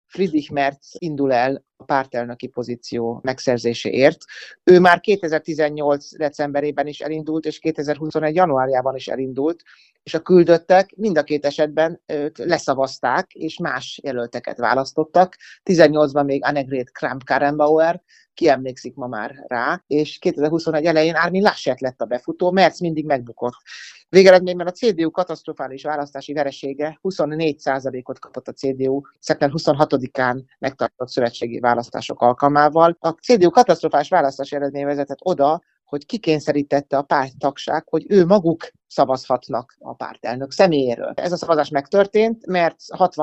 Friedrich Merz indul el a pártelnöki pozíció megszerzéséért. Ő már 2018. decemberében is elindult, és 2021. januárjában is elindult, és a küldöttek mind a két esetben őt leszavazták, és más jelölteket választottak. 18-ban még Annegret Kramp-Karrenbauer, ki emlékszik ma már rá, és 2021 elején Armin Laschet lett a befutó, Merz mindig megbukott. Végeredményben a CDU katasztrofális választási veresége, 24%-ot kapott a CDU szeptember 26-án megtartott szövetségi választások alkalmával. A CDU katasztrofális választási eredmény vezetett oda, hogy kikényszerítette a párttagság, hogy ő maguk szavazhatnak a pártelnök személyéről. Ez a szavazás megtörtént, mert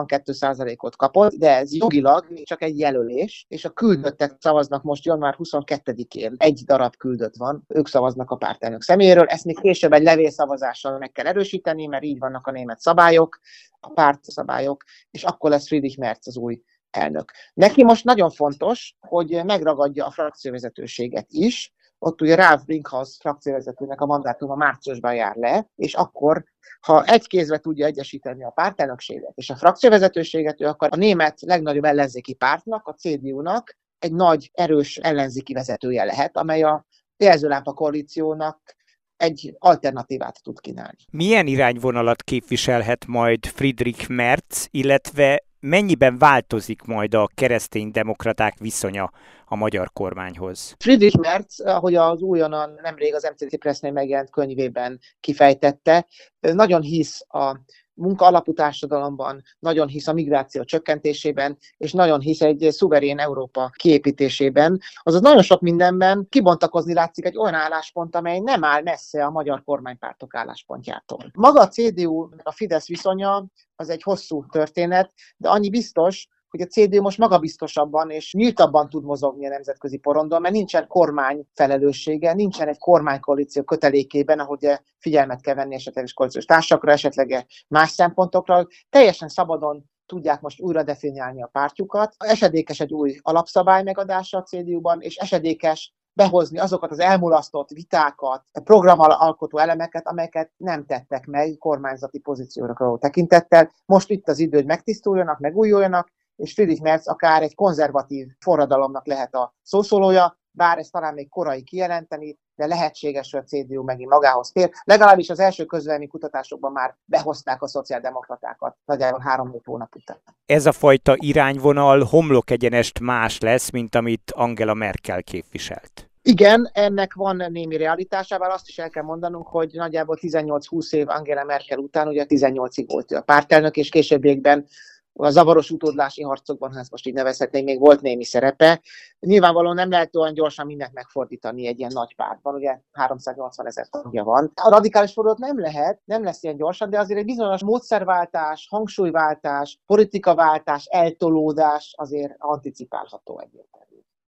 62%-ot kapott, de ez jogilag csak egy jelölés, és a küldöttek szavaznak most január 22-én. Egy darab küldött van, ők szavaznak a pártelnök személyéről. Ezt még később egy levélszavazással meg kell erősíteni, mert így vannak a német szabályok, a pártszabályok, és akkor lesz Friedrich Merz az új elnök. Neki most nagyon fontos, hogy megragadja a frakcióvezetőséget is. Ott ugye Ralf Brinkhaus frakcióvezetőnek a mandátuma márciusban jár le, és akkor, ha egy kézbe tudja egyesíteni a pártelnökséget és a frakcióvezetőséget, ő akkor a német legnagyobb ellenzéki pártnak, a CDU-nak egy nagy, erős ellenzéki vezetője lehet, amely a jelzőlámpa koalíciónak egy alternatívát tud kínálni. Milyen irányvonalat képviselhet majd Friedrich Merz, illetve mennyiben változik majd a kereszténydemokraták viszonya a magyar kormányhoz? Friedrich Merz, ahogy az újonnan nemrég az MCC Pressnél megjelent könyvében kifejtette, nagyon hisz a munkaalapú társadalomban, nagyon hisz a migráció csökkentésében, és nagyon hisz egy szuverén Európa kiépítésében. Azaz nagyon sok mindenben kibontakozni látszik egy olyan álláspont, amely nem áll messze a magyar kormánypártok álláspontjától. Maga a CDU, a Fidesz viszonya az egy hosszú történet, de annyi biztos, hogy a CDU most magabiztosabban és nyíltabban tud mozogni a nemzetközi porondon, mert nincsen kormány felelőssége, nincsen egy kormánykoalíció kötelékében, ahogy figyelmet kell venni esetleges koalíciós társakra, esetleg más szempontokra. Teljesen szabadon tudják most újra definiálni a pártjukat. Esedékes egy új alapszabály megadása a CDU-ban, és esedékes behozni azokat az elmulasztott vitákat, programalkotó elemeket, amelyeket nem tettek meg kormányzati pozícióra tekintettel. Most itt az idő, hogy megtisztuljanak, megújuljanak, és Friedrich Merz akár egy konzervatív forradalomnak lehet a szószólója, bár ezt talán még korai kijelenteni, de lehetséges, hogy a CDU megint magához tér. Legalábbis az első közvélemény kutatásokban már behozták a szociáldemokratákat, nagyjából 3-4 hónap után. Ez a fajta irányvonal homlokegyenest más lesz, mint amit Angela Merkel képviselt. Igen, ennek van némi realitásával, azt is el kell mondanunk, hogy nagyjából 18-20 év Angela Merkel után, ugye 18-ig volt a pártelnök, és későbbiekben a zavaros utódlási harcokban, ha ezt most így nevezhetnénk, még volt némi szerepe. Nyilvánvalóan nem lehet olyan gyorsan mindent megfordítani egy ilyen nagy pártban, ugye 380 000 tagja van. A radikális fordulat nem lesz ilyen gyorsan, de azért egy bizonyos módszerváltás, hangsúlyváltás, politikaváltás, eltolódás azért anticipálható egyébként.